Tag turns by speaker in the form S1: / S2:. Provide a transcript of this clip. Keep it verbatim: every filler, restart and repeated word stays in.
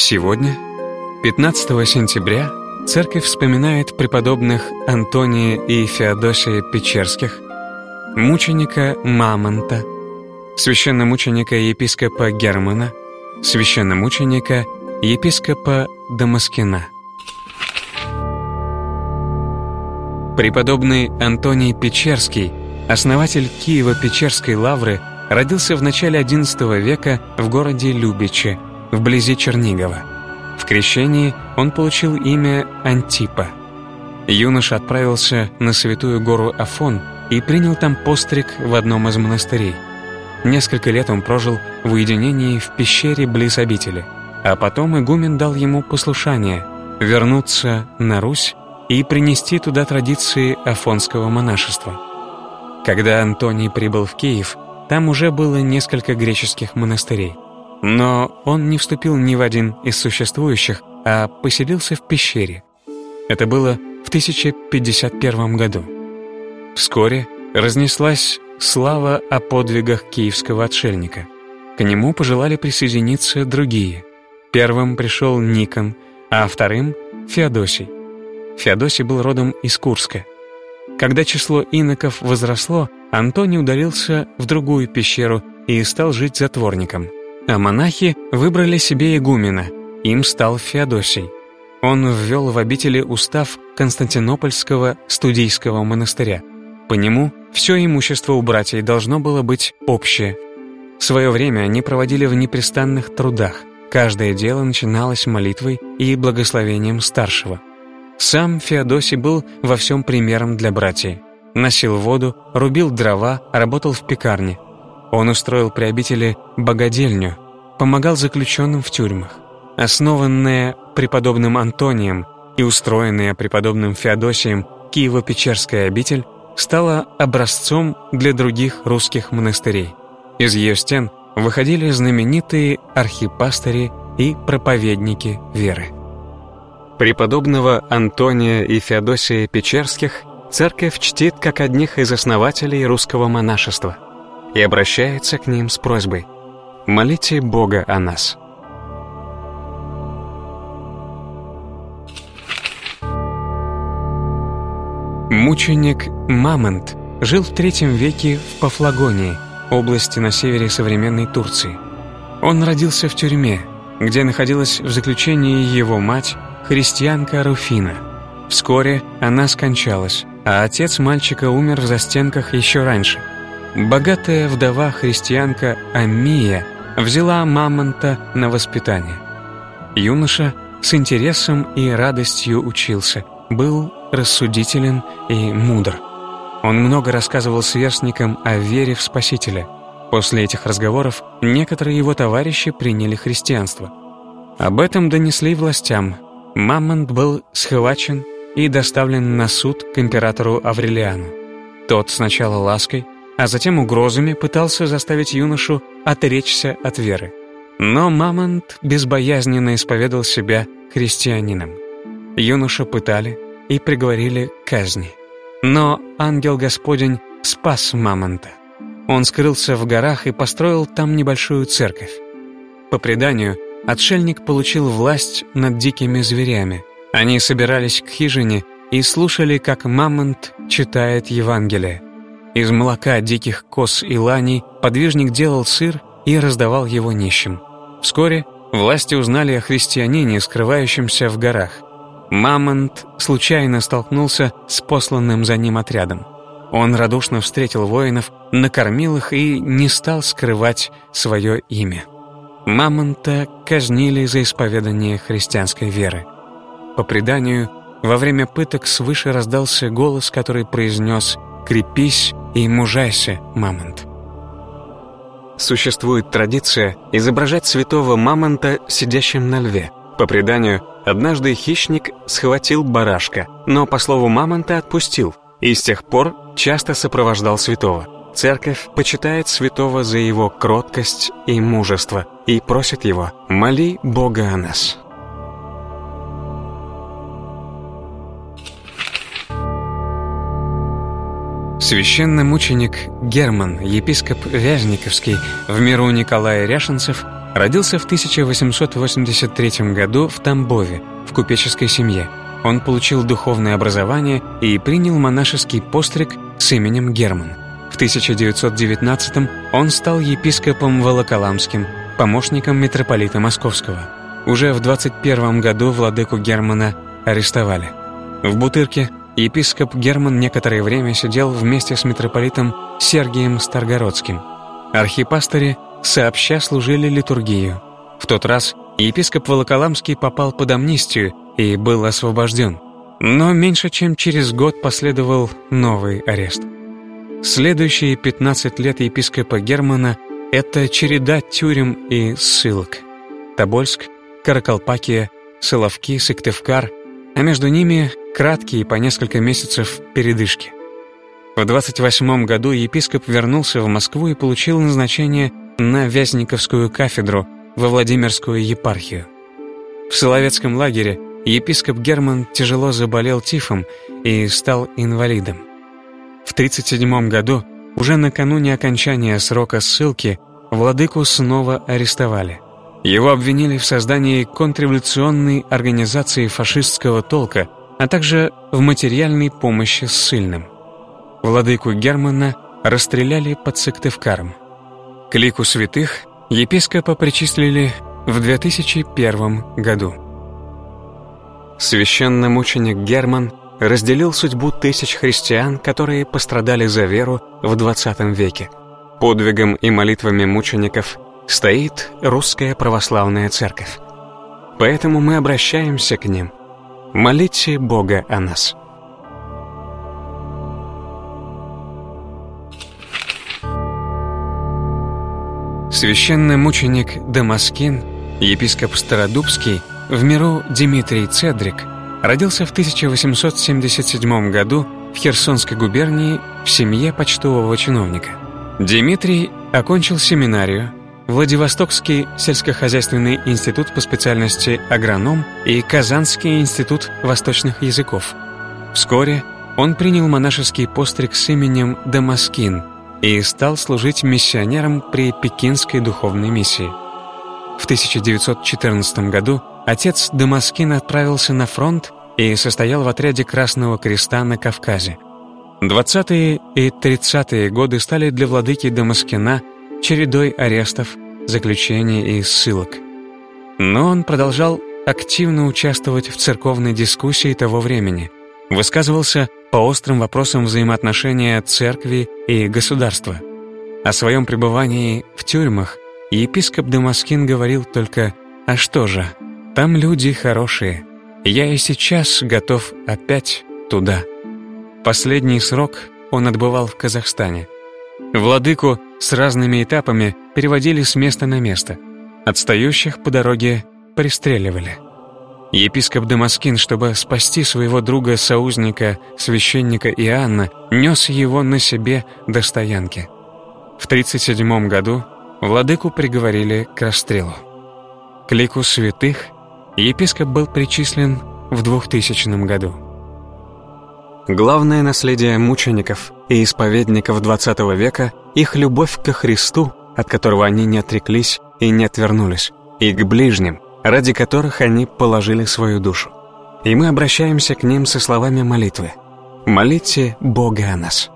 S1: Сегодня, пятнадцатого сентября, церковь вспоминает преподобных Антония и Феодосия Печерских, мученика Мамонта, священномученика епископа Германа, священномученика епископа Дамаскина. Преподобный Антоний Печерский, основатель Киево-Печерской лавры, родился в начале одиннадцатого века в городе Любичи, вблизи Чернигова. В крещении он получил имя Антипа. Юноша отправился на святую гору Афон и принял там постриг в одном из монастырей. Несколько лет он прожил в уединении в пещере близ обители, а потом игумен дал ему послушание вернуться на Русь и принести туда традиции афонского монашества. Когда Антоний прибыл в Киев, там уже было несколько греческих монастырей. Но он не вступил ни в один из существующих, а поселился в пещере. Это было в тысяча пятьдесят первом году. Вскоре разнеслась слава о подвигах киевского отшельника. К нему пожелали присоединиться другие. Первым пришел Никон, а вторым — Феодосий. Феодосий был родом из Курска. Когда число иноков возросло, Антоний удалился в другую пещеру и стал жить затворником. А монахи выбрали себе игумена, им стал Феодосий. Он ввел в обители устав Константинопольского студийского монастыря. По нему все имущество у братьев должно было быть общее. Свое время они проводили в непрестанных трудах. Каждое дело начиналось молитвой и благословением старшего. Сам Феодосий был во всем примером для братьев. Носил воду, рубил дрова, работал в пекарне. Он устроил при обители богадельню, помогал заключенным в тюрьмах. Основанная преподобным Антонием и устроенная преподобным Феодосием Киево-Печерская обитель стала образцом для других русских монастырей. Из ее стен выходили знаменитые архипастыри и проповедники веры. Преподобного Антония и Феодосия Печерских церковь чтит как одних из основателей русского монашества и обращается к ним с просьбой: молите Бога о нас. Мученик Мамонт жил в третьем веке в Пафлагонии, области на севере современной Турции. Он родился в тюрьме, где находилась в заключении его мать, христианка Руфина. Вскоре она скончалась, а отец мальчика умер в застенках еще раньше. Богатая вдова-христианка Аммия взяла Мамонта на воспитание. Юноша с интересом и радостью учился, был рассудителен и мудр. Он много рассказывал сверстникам о вере в Спасителя. После этих разговоров некоторые его товарищи приняли христианство. Об этом донесли властям. Мамонт был схвачен и доставлен на суд к императору Аврелиану. Тот сначала лаской, а затем угрозами пытался заставить юношу отречься от веры. Но Мамонт безбоязненно исповедал себя христианином. Юношу пытали и приговорили к казни. Но ангел Господень спас Мамонта. Он скрылся в горах и построил там небольшую церковь. По преданию, отшельник получил власть над дикими зверями. Они собирались к хижине и слушали, как Мамонт читает Евангелие. Из молока диких коз и ланей подвижник делал сыр и раздавал его нищим. Вскоре власти узнали о христианине, скрывающемся в горах. Мамонт случайно столкнулся с посланным за ним отрядом. Он радушно встретил воинов, накормил их и не стал скрывать свое имя. Мамонта казнили за исповедание христианской веры. По преданию, во время пыток свыше раздался голос, который произнес: «Крепись и мужайся, Мамонт». Существует традиция изображать святого Мамонта сидящим на льве. По преданию, однажды хищник схватил барашка, но, по слову Мамонта, отпустил, и с тех пор часто сопровождал святого. Церковь почитает святого за его кроткость и мужество и просит его: «Моли Бога о нас». Священномученик Герман, епископ Вязниковский, в миру Николай Ряшенцев, Родился в тысяча восемьсот восемьдесят третьем году в Тамбове, в купеческой семье. Он получил духовное образование и принял монашеский постриг с именем Герман. В тысяча девятьсот девятнадцатом он стал епископом Волоколамским, помощником митрополита Московского. Уже в двадцать первом году владыку Германа арестовали. В Бутырке епископ Герман некоторое время сидел вместе с митрополитом Сергием Старгородским. Архипастыри сообща служили литургию. В тот раз епископ Волоколамский попал под амнистию и был освобожден. Но меньше чем через год последовал новый арест. Следующие пятнадцать лет епископа Германа – это череда тюрем и ссылок. Тобольск, Каракалпакия, Соловки, Сыктывкар, а между ними краткие по несколько месяцев передышки. В двадцать восьмом году епископ вернулся в Москву и получил назначение на Вязниковскую кафедру во Владимирскую епархию. В Соловецком лагере епископ Герман тяжело заболел тифом и стал инвалидом. В тридцать седьмом году, уже накануне окончания срока ссылки, владыку снова арестовали. Его обвинили в создании контрреволюционной организации фашистского толка, а также в материальной помощи ссыльным. Владыку Германа расстреляли под Сыктывкаром. К лику святых епископа причислили в две тысячи первом году. Священномученик Герман разделил судьбу тысяч христиан, которые пострадали за веру в двадцатом веке. Подвигом и молитвами мучеников стоит Русская Православная Церковь. Поэтому мы обращаемся к ним. Молите Бога о нас. Священномученик Дамаскин, епископ Стародубский, в миру Дмитрий Цедрик, родился в тысяча восемьсот семьдесят седьмом году в Херсонской губернии в семье почтового чиновника. Дмитрий окончил семинарию, Владивостокский сельскохозяйственный институт по специальности агроном и Казанский институт восточных языков. Вскоре он принял монашеский постриг с именем Дамаскин и стал служить миссионером при Пекинской духовной миссии. В тысяча девятьсот четырнадцатом году отец Дамаскин отправился на фронт и состоял в отряде Красного Креста на Кавказе. двадцатые и тридцатые годы стали для владыки Дамаскина чередой арестов, заключений и ссылок. Но он продолжал активно участвовать в церковной дискуссии того времени, высказывался по острым вопросам взаимоотношения церкви и государства. О своем пребывании в тюрьмах епископ Дамаскин говорил только: «А что же, там люди хорошие, я и сейчас готов опять туда». Последний срок он отбывал в Казахстане. Владыку с разными этапами переводили с места на место. Отстающих по дороге пристреливали. Епископ Дамаскин, чтобы спасти своего друга-соузника, священника Иоанна, нес его на себе до стоянки. В тридцать седьмом году владыку приговорили к расстрелу. К лику святых епископ был причислен в двухтысячном году. Главное наследие мучеников и исповедников двадцатого века – их любовь ко Христу, от которого они не отреклись и не отвернулись, и к ближним, ради которых они положили свою душу. И мы обращаемся к ним со словами молитвы: «Молите Бога о нас».